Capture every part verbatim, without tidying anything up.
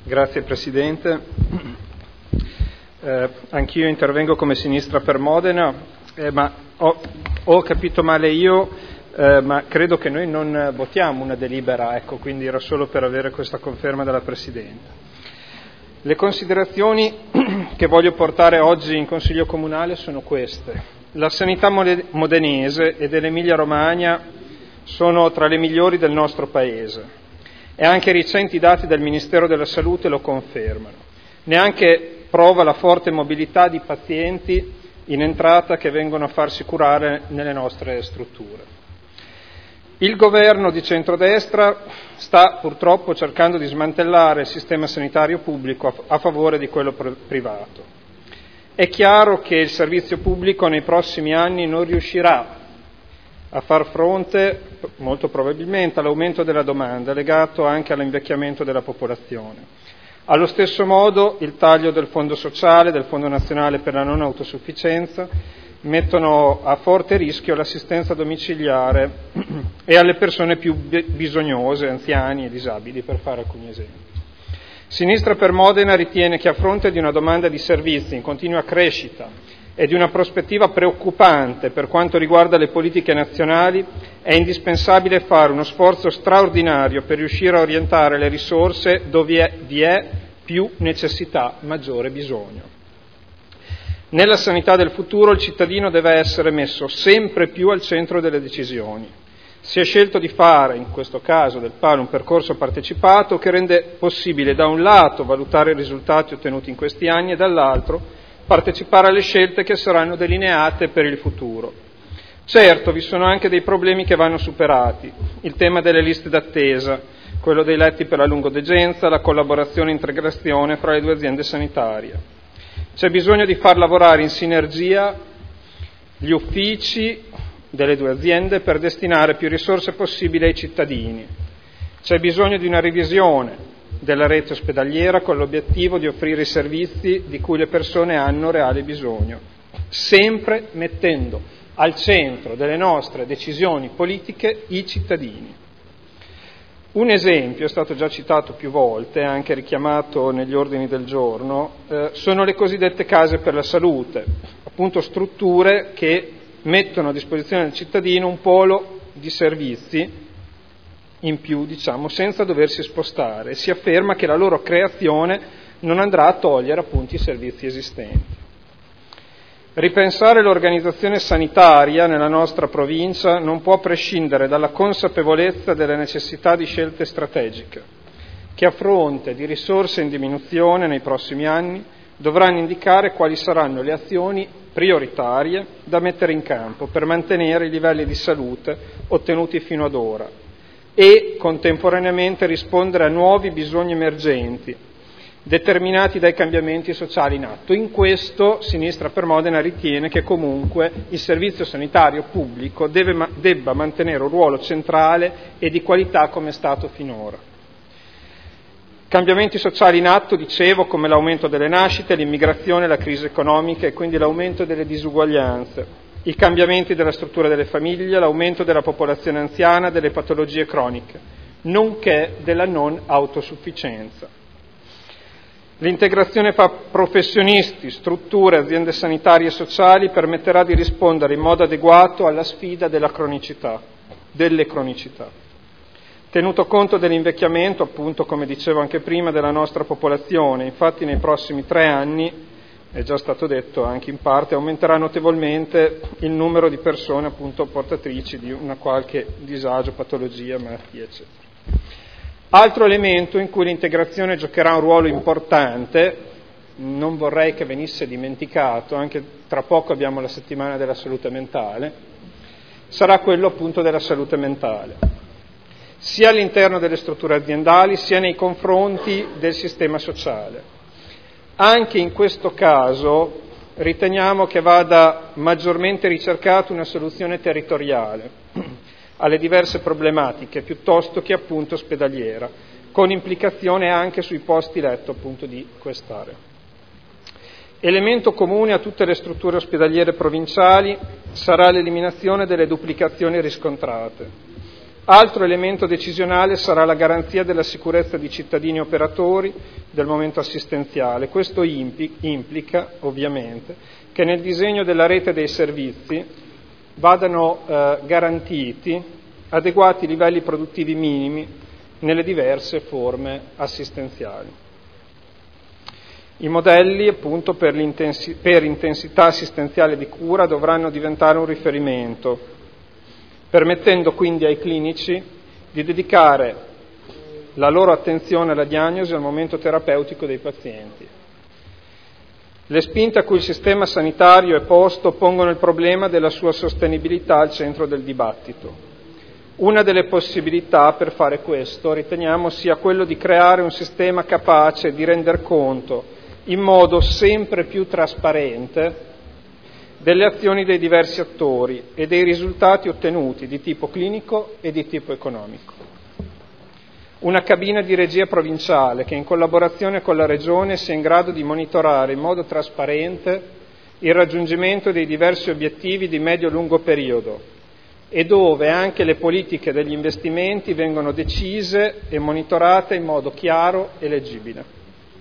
Grazie Presidente. Eh, anch'io intervengo come Sinistra per Modena, eh, ma ho, ho capito male io, eh, ma credo che noi non votiamo una delibera, ecco, quindi era solo per avere questa conferma dalla Presidente. Le considerazioni che voglio portare oggi in Consiglio Comunale sono queste. La sanità modenese e dell'Emilia Romagna sono tra le migliori del nostro Paese e anche i recenti dati del Ministero della Salute lo confermano. Neanche prova la forte mobilità di pazienti in entrata che vengono a farsi curare nelle nostre strutture. Il governo di centrodestra sta purtroppo cercando di smantellare il sistema sanitario pubblico a favore di quello privato. È chiaro che il servizio pubblico nei prossimi anni non riuscirà a far fronte, molto probabilmente, all'aumento della domanda, legato anche all'invecchiamento della popolazione. Allo stesso modo il taglio del Fondo sociale, del Fondo nazionale per la non autosufficienza, mettono a forte rischio l'assistenza domiciliare e alle persone più bisognose, anziani e disabili, per fare alcuni esempi. Sinistra per Modena ritiene che a fronte di una domanda di servizi in continua crescita e di una prospettiva preoccupante per quanto riguarda le politiche nazionali, è indispensabile fare uno sforzo straordinario per riuscire a orientare le risorse dove vi è più necessità, maggiore bisogno. Nella sanità del futuro il cittadino deve essere messo sempre più al centro delle decisioni. Si è scelto di fare, in questo caso del P A L, un percorso partecipato che rende possibile da un lato valutare i risultati ottenuti in questi anni e dall'altro partecipare alle scelte che saranno delineate per il futuro. Certo, vi sono anche dei problemi che vanno superati. Il tema delle liste d'attesa, quello dei letti per la lungodegenza, la collaborazione e integrazione fra le due aziende sanitarie. C'è bisogno di far lavorare in sinergia gli uffici delle due aziende per destinare più risorse possibili ai cittadini. C'è bisogno di una revisione della rete ospedaliera con l'obiettivo di offrire i servizi di cui le persone hanno reale bisogno, sempre mettendo al centro delle nostre decisioni politiche i cittadini. Un esempio, è stato già citato più volte, anche richiamato negli ordini del giorno, eh, sono le cosiddette case per la salute, appunto strutture che mettono a disposizione del cittadino un polo di servizi in più, diciamo, senza doversi spostare. Si afferma che la loro creazione non andrà a togliere appunto i servizi esistenti. Ripensare l'organizzazione sanitaria nella nostra provincia non può prescindere dalla consapevolezza delle necessità di scelte strategiche, che a fronte di risorse in diminuzione nei prossimi anni dovranno indicare quali saranno le azioni prioritarie da mettere in campo per mantenere i livelli di salute ottenuti fino ad ora e contemporaneamente rispondere a nuovi bisogni emergenti determinati dai cambiamenti sociali in atto. In questo Sinistra per Modena ritiene che comunque il servizio sanitario pubblico deve, debba mantenere un ruolo centrale e di qualità come è stato finora. Cambiamenti sociali in atto, dicevo, come l'aumento delle nascite, l'immigrazione, la crisi economica e quindi l'aumento delle disuguaglianze, i cambiamenti della struttura delle famiglie, l'aumento della popolazione anziana, delle patologie croniche, nonché della non autosufficienza. L'integrazione fra professionisti, strutture, aziende sanitarie e sociali permetterà di rispondere in modo adeguato alla sfida della cronicità, delle cronicità. Tenuto conto dell'invecchiamento, appunto, come dicevo anche prima, della nostra popolazione, infatti nei prossimi tre anni, è già stato detto anche in parte, aumenterà notevolmente il numero di persone appunto portatrici di una qualche disagio, patologia, malattia, eccetera. Altro elemento in cui l'integrazione giocherà un ruolo importante, non vorrei che venisse dimenticato, anche tra poco abbiamo la settimana della salute mentale, sarà quello appunto della salute mentale, sia all'interno delle strutture aziendali sia nei confronti del sistema sociale. Anche in questo caso riteniamo che vada maggiormente ricercata una soluzione territoriale alle diverse problematiche, piuttosto che appunto ospedaliera, con implicazione anche sui posti letto appunto di quest'area. Elemento comune a tutte le strutture ospedaliere provinciali sarà l'eliminazione delle duplicazioni riscontrate. Altro elemento decisionale sarà la garanzia della sicurezza di cittadini e operatori del momento assistenziale. Questo implica, ovviamente, che nel disegno della rete dei servizi vadano eh, garantiti adeguati livelli produttivi minimi nelle diverse forme assistenziali. I modelli, appunto, per, l'intensi- per intensità assistenziale di cura dovranno diventare un riferimento, permettendo quindi ai clinici di dedicare la loro attenzione alla diagnosi e al momento terapeutico dei pazienti. Le spinte a cui il sistema sanitario è posto pongono il problema della sua sostenibilità al centro del dibattito. Una delle possibilità per fare questo, riteniamo, sia quello di creare un sistema capace di render conto in modo sempre più trasparente delle azioni dei diversi attori e dei risultati ottenuti di tipo clinico e di tipo economico. Una cabina di regia provinciale che in collaborazione con la Regione sia in grado di monitorare in modo trasparente il raggiungimento dei diversi obiettivi di medio-lungo periodo e dove anche le politiche degli investimenti vengono decise e monitorate in modo chiaro e leggibile.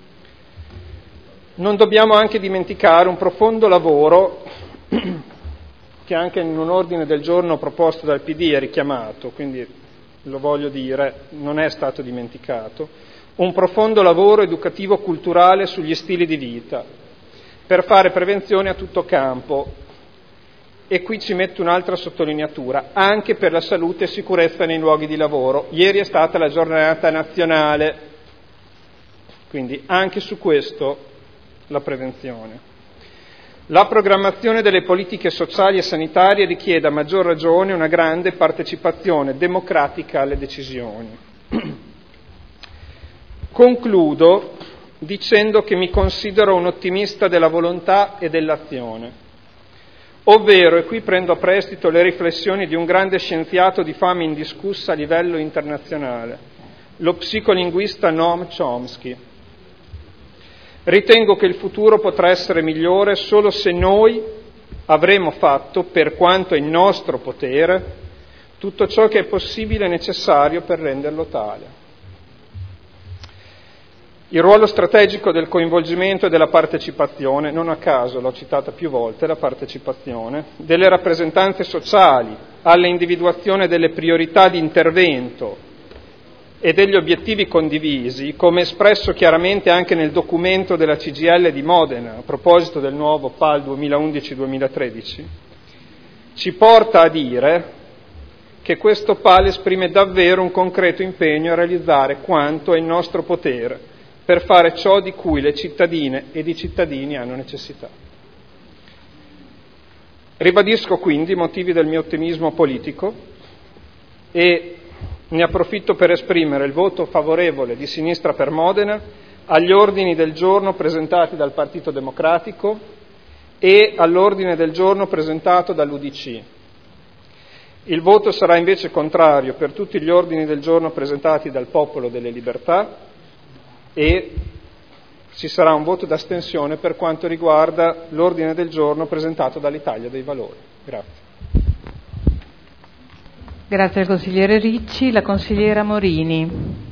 Non dobbiamo anche dimenticare un profondo lavoro che anche in un ordine del giorno proposto dal P D è richiamato, quindi lo voglio dire, non è stato dimenticato, un profondo lavoro educativo-culturale sugli stili di vita, per fare prevenzione a tutto campo. E qui ci metto un'altra sottolineatura, anche per la salute e sicurezza nei luoghi di lavoro. Ieri è stata la giornata nazionale, quindi anche su questo la prevenzione. La programmazione delle politiche sociali e sanitarie richiede a maggior ragione una grande partecipazione democratica alle decisioni. Concludo dicendo che mi considero un ottimista della volontà e dell'azione, ovvero, e qui prendo a prestito le riflessioni di un grande scienziato di fama indiscussa a livello internazionale, lo psicolinguista Noam Chomsky. Ritengo che il futuro potrà essere migliore solo se noi avremo fatto, per quanto è in nostro potere, tutto ciò che è possibile e necessario per renderlo tale. Il ruolo strategico del coinvolgimento e della partecipazione, non a caso l'ho citata più volte, la partecipazione, delle rappresentanze sociali all'individuazione delle priorità di intervento e degli obiettivi condivisi, come espresso chiaramente anche nel documento della C G I L di Modena a proposito del nuovo P A L duemilaundici duemilatredici, ci porta a dire che questo P A L esprime davvero un concreto impegno a realizzare quanto è in nostro potere per fare ciò di cui le cittadine ed i cittadini hanno necessità. Ribadisco quindi i motivi del mio ottimismo politico e ne approfitto per esprimere il voto favorevole di Sinistra per Modena agli ordini del giorno presentati dal Partito Democratico e all'ordine del giorno presentato dall'U D C. Il voto sarà invece contrario per tutti gli ordini del giorno presentati dal Popolo delle Libertà e ci sarà un voto d'astensione per quanto riguarda l'ordine del giorno presentato dall'Italia dei Valori. Grazie. Grazie al consigliere Ricci. La consigliera Morini.